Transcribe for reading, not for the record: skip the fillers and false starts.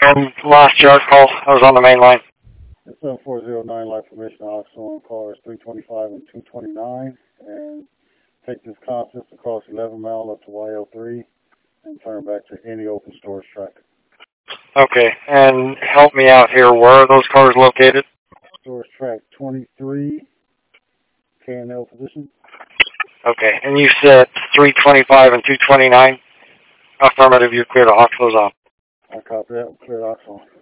Last yard call. I was on the main line. It's 7409 live formation on cars 325 and 229, and take this consist across 11 mile up to YL3 and turn back to any open storage track. Okay, and help me out here. Where are those cars located? Storage track 23, K&L position. Okay, and you said 325 and 229? Affirmative, you cleared the Oxbows off. I copy that. Clear Oxbow.